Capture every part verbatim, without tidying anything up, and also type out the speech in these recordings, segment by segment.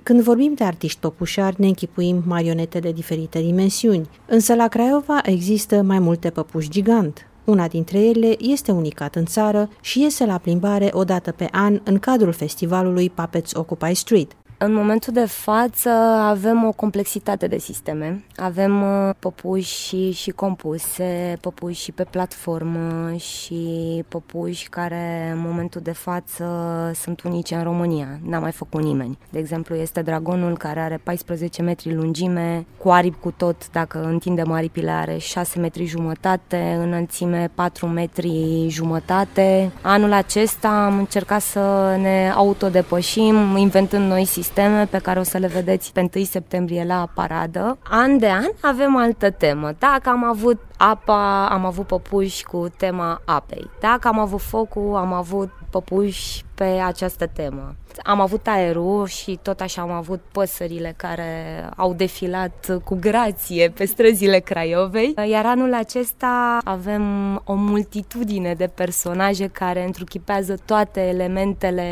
Când vorbim de artiști păpușari, ne închipuim marionete de diferite dimensiuni, însă la Craiova există mai multe păpuși gigant. Una dintre ele este unicat în țară și iese la plimbare o dată pe an în cadrul festivalului Puppets Occupy Street. În momentul de față avem o complexitate de sisteme. Avem păpuși și, și compuse, păpuși și pe platformă și păpuși care în momentul de față sunt unice în România. N-a mai făcut nimeni. De exemplu, este dragonul care are paisprezece metri lungime, cu aripi cu tot, dacă întindem aripile are șase metri jumătate, înălțime patru metri jumătate. Anul acesta am încercat să ne autodepășim, inventând noi sisteme pe care o să le vedeți pe întâi septembrie la paradă. An de an avem altă temă. Dacă am avut apa, am avut păpuși cu tema apei. Dacă am avut focul, am avut păpuși pe această temă. Am avut aerul și tot așa am avut păsările care au defilat cu grație pe străzile Craiovei. Iar anul acesta avem o multitudine de personaje care întruchipează toate elementele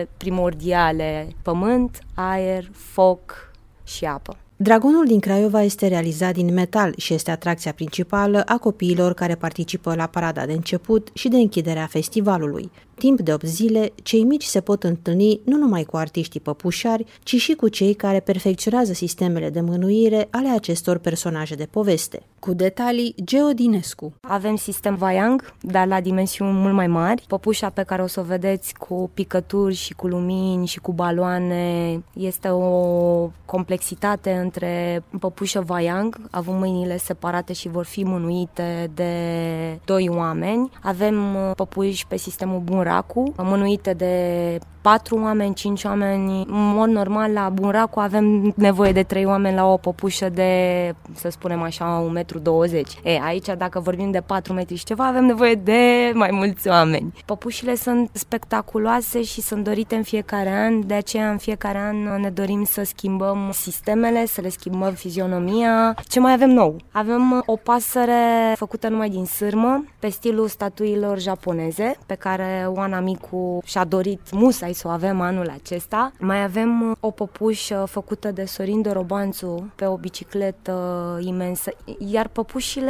primordiale: pământ, aer, foc și apă. Dragonul din Craiova este realizat din metal și este atracția principală a copiilor care participă la parada de început și de închidere a festivalului. Timp de opt zile, cei mici se pot întâlni nu numai cu artiștii păpușari, ci și cu cei care perfecționează sistemele de mânuire ale acestor personaje de poveste. Cu detalii, Geo Dinescu. Avem sistem Vaiang, dar la dimensiuni mult mai mari. Păpușa pe care o să o vedeți cu picături și cu lumini și cu baloane este o complexitate între păpușă Vaiang, având mâinile separate și vor fi mânuite de doi oameni. Avem păpuși pe sistemul Bunraku, mânuite de patru oameni, cinci oameni. În mod normal, la Bunraku avem nevoie de trei oameni la o păpușă de, să spunem așa, un metru douăzeci. E, aici, dacă vorbim de patru metri și ceva, avem nevoie de mai mulți oameni. Păpușile sunt spectaculoase și sunt dorite în fiecare an, de aceea în fiecare an ne dorim să schimbăm sistemele, să le schimbăm fizionomia. Ce mai avem nou? Avem o pasăre făcută numai din sârmă, pe stilul statuilor japoneze, pe care Oana Micu și-a dorit musai să o avem anul acesta. Mai avem o păpușă făcută de Sorin Dorobanțu pe o bicicletă imensă. Iar păpușile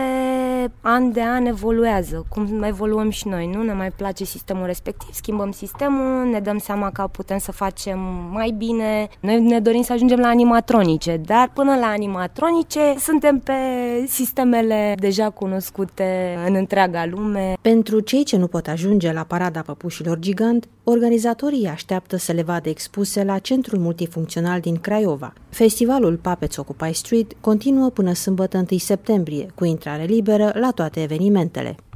an de an evoluează, cum evoluăm și noi, nu? Ne mai place sistemul respectiv, schimbăm sistemul, ne dăm seama că putem să facem mai bine. Noi ne dorim să ajungem la animatronice, dar până la animatronice suntem pe sistemele deja cunoscute în întreaga lume. Pentru cei ce nu pot ajunge la parada păpușilor gigant, organizatorii așteaptă să le vadă expuse la Centrul Multifuncțional din Craiova. Festivalul Puppets Occupy Street continuă până sâmbătă întâi septembrie, cu intrare liberă la toate evenimentele.